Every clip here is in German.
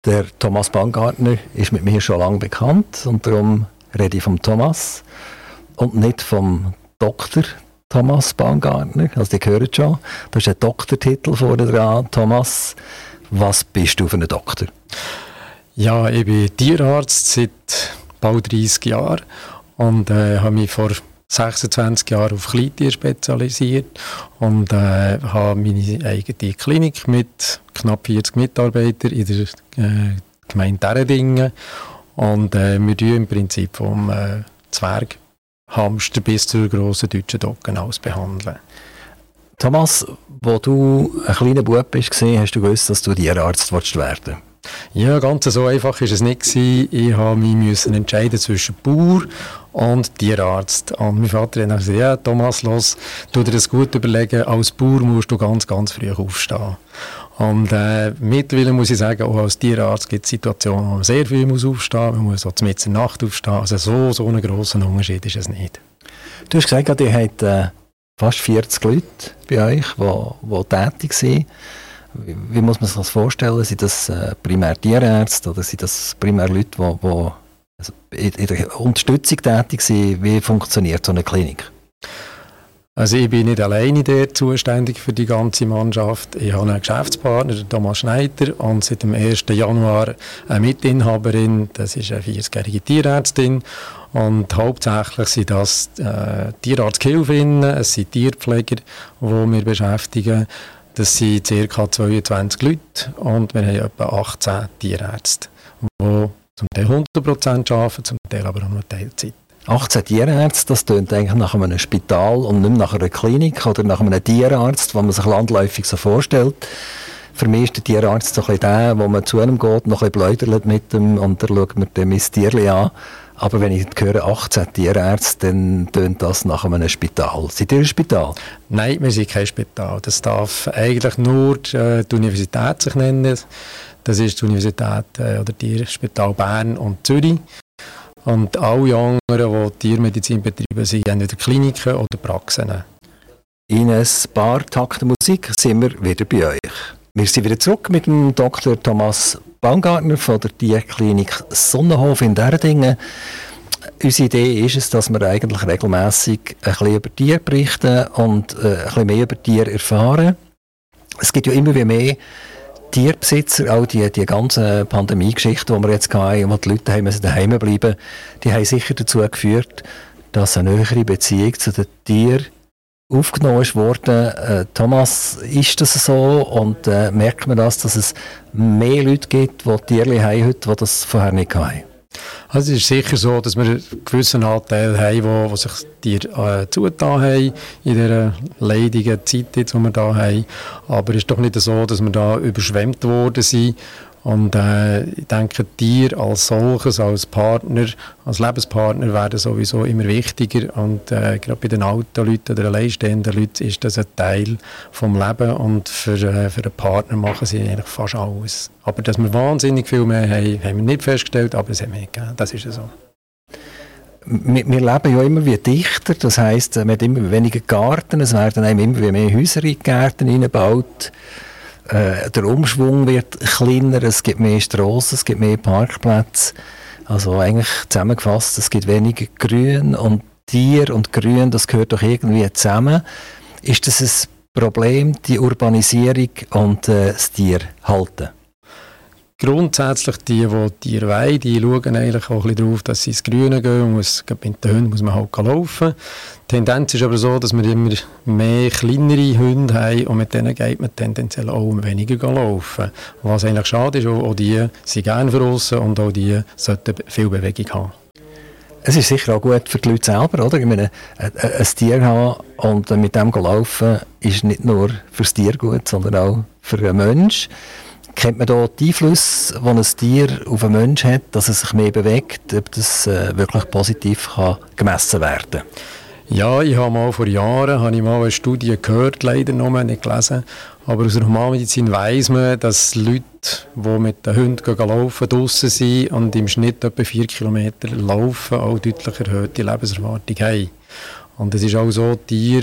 Der Thomas Baumgartner ist mit mir schon lange bekannt und darum rede ich vom Thomas und nicht vom Dr. Thomas Baumgartner. Also ihr hört schon, da ist ein Doktortitel vorne dran. Thomas, was bist du für ein Doktor? Ja, ich bin Tierarzt seit bald 30 Jahren und habe mich vor 26 Jahren auf Kleintier spezialisiert und habe meine eigene Klinik mit knapp 40 Mitarbeitern in der Gemeinde Däredingen. Und wir tun im Prinzip vom Zwerghamster bis zur grossen deutschen Dogge alles behandeln. Thomas, als du ein kleiner Bub bist, hast du gewusst, dass du Tierarzt werden willst? Ja, ganz so einfach war es nicht gewesen. Ich musste mich entscheiden zwischen Bauer und Tierarzt. Und mein Vater hat gesagt, ja, Thomas, los, tu dir das gut überlegen. Als Bauer musst du ganz, ganz früh aufstehen. Und mittlerweile muss ich sagen, auch als Tierarzt gibt es Situationen, wo man sehr früh aufstehen muss. Man muss auch mitten in der Nacht aufstehen. Also so einen grossen Unterschied ist es nicht. Du hast gesagt, ihr habt fast 40 Leute bei euch, die tätig sind. Wie muss man sich das vorstellen? Sind das primär Tierärzte oder sind das primär Leute, die in der Unterstützung tätig sind? Wie funktioniert so eine Klinik? Also ich bin nicht alleine der zuständig für die ganze Mannschaft. Ich habe einen Geschäftspartner, Thomas Schneider, und seit dem 1. Januar eine Mitinhaberin, das ist eine 40-jährige Tierärztin. Und hauptsächlich sind das Tierarzthilfinnen, es sind Tierpfleger, die wir beschäftigen. Das sind ca. 22 Leute und wir haben etwa 18 Tierärzte, die zum Teil 100% arbeiten, zum Teil aber auch nur Teilzeit. 18 Tierärzte, das klingt eigentlich nach einem Spital und nicht mehr nach einer Klinik oder nach einem Tierarzt, was man sich landläufig so vorstellt. Für mich ist der Tierarzt so ein bisschen der, wo man zu einem geht, noch ein bisschen bläudert mit dem und dann schaut man dem mein Tierchen an. Aber wenn ich höre 18 Tierärzte, dann tönt das nach einem Spital. Seid ihr ein Spital? Nein, wir sind kein Spital. Das darf eigentlich nur die Universität sich nennen. Das ist die Universität oder Tierspital Bern und Zürich. Und alle anderen, die Tiermedizin betreiben, sind entweder Kliniken oder Praxen. In ein paar Takte Musik sind wir wieder bei euch. Wir sind wieder zurück mit dem Dr. Thomas Baumgartner von der Tierklinik Sonnenhof in Däredingen. Unsere Idee ist es, dass wir eigentlich regelmässig ein bisschen über Tiere berichten und ein bisschen mehr über Tiere erfahren. Es gibt ja immer mehr Tierbesitzer, auch die ganze Pandemie-Geschichte, die wir jetzt hatten, wo die Leute daheim bleiben, die haben sicher dazu geführt, dass eine nähere Beziehung zu den Tieren aufgenommen ist worden. Thomas, ist das so und merkt man das, dass es mehr Leute gibt, die Tiere haben heute, die das vorher nicht hatten? Also es ist sicher so, dass wir einen gewissen Anteil haben, wo sich die Tiere zugetan haben in dieser leidigen Zeit, die wir da haben. Aber es ist doch nicht so, dass wir da überschwemmt worden sind. Und ich denke, Tiere als solches, als Partner, als Lebenspartner werden sowieso immer wichtiger. Und gerade bei den alten Leuten oder alleinstehenden Leuten ist das ein Teil vom Leben. Und für einen Partner machen sie eigentlich fast alles. Aber dass wir wahnsinnig viel mehr haben, haben wir nicht festgestellt, aber es hat mehr gegeben. Das ist so. Wir leben ja immer wie dichter, das heisst, man hat immer weniger Garten, es werden einem immer mehr Häuser in die Gärten eingebaut. Der Umschwung wird kleiner, es gibt mehr Strassen, es gibt mehr Parkplätze. Also eigentlich zusammengefasst, es gibt weniger Grün und Tier und Grün, das gehört doch irgendwie zusammen. Ist das ein Problem, die Urbanisierung und das Tierhalten? Grundsätzlich die Tiere wollen, die schauen eigentlich auch ein bisschen darauf, dass sie ins Grüne gehen. Mit den Hunden muss man halt laufen. Die Tendenz ist aber so, dass wir immer mehr kleinere Hunde haben und mit denen geht man tendenziell auch weniger laufen. Was eigentlich schade ist, auch die sind gerne draussen und auch die sollten viel Bewegung haben. Es ist sicher auch gut für die Leute selber, oder? Ich meine, ein Tier haben und mit dem laufen ist nicht nur für das Tier gut, sondern auch für den Menschen. Kennt man da die Einflüsse, die ein Tier auf einen Menschen hat, dass es sich mehr bewegt, ob das wirklich positiv gemessen werden kann? Ja, ich habe vor Jahren eine Studie gehört, leider noch nicht gelesen. Aber aus der Humanmedizin weiss man, dass Leute, die mit den Hunden laufen, draussen sind und im Schnitt etwa 4 Kilometer laufen, auch deutlich erhöhte Lebenserwartung haben. Und es ist auch so, Tiere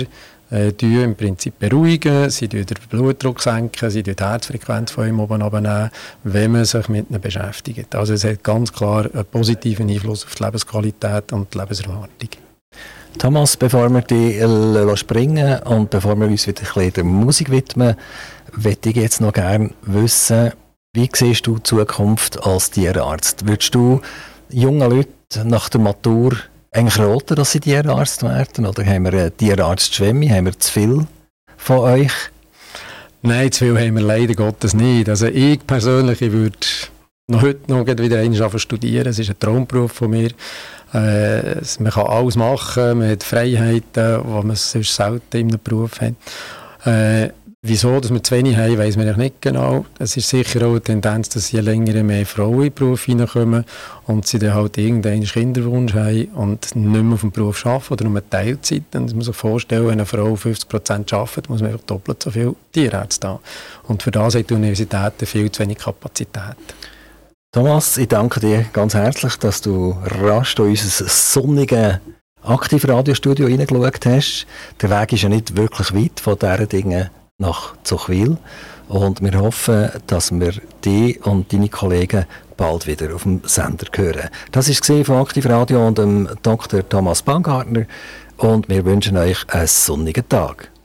im Prinzip beruhigen, sie senken den Blutdruck, senken, sie die Herzfrequenz von ihm oben runternehmen, wenn man sich mit ihnen beschäftigt. Also es hat ganz klar einen positiven Einfluss auf die Lebensqualität und die Lebenserwartung. Thomas, bevor wir dich springen und bevor wir uns wieder ein bisschen der Musik widmen, möchte ich jetzt noch gerne wissen, wie siehst du die Zukunft als Tierarzt? Würdest du jungen Leuten nach der Matur eigentlich raten, dass sie Tierarzt werden? Oder haben wir einen Tierarzt-Schwemme? Haben wir zu viel von euch? Nein, zu viel haben wir leider Gottes nicht. Also ich persönlich würde noch heute noch wieder einmal studieren. Es ist ein Traumberuf von mir. Man kann alles machen, man hat Freiheiten, die man sonst selten in einem Beruf hat. Wieso, dass wir zu wenig haben, weiss man nicht genau. Es ist sicher auch eine Tendenz, dass je länger mehr Frauen in den Beruf hineinkommen und sie dann halt irgendeinen Kinderwunsch haben und nicht mehr auf dem Beruf arbeiten oder nur Teilzeit. Dann muss man sich vorstellen, wenn eine Frau 50% arbeitet, muss man einfach doppelt so viel Tierärzte haben. Und für das hat die Universität viel zu wenig Kapazität. Thomas, ich danke dir ganz herzlich, dass du rasch in unser sonniges Aktiv-Radiostudio reingeschaut hast. Der Weg ist ja nicht wirklich weit von diesen Dingen nach Zuchwil. Und wir hoffen, dass wir dich und deine Kollegen bald wieder auf dem Sender hören. Das war von Aktiv Radio und dem Dr. Thomas Baumgartner. Und wir wünschen euch einen sonnigen Tag.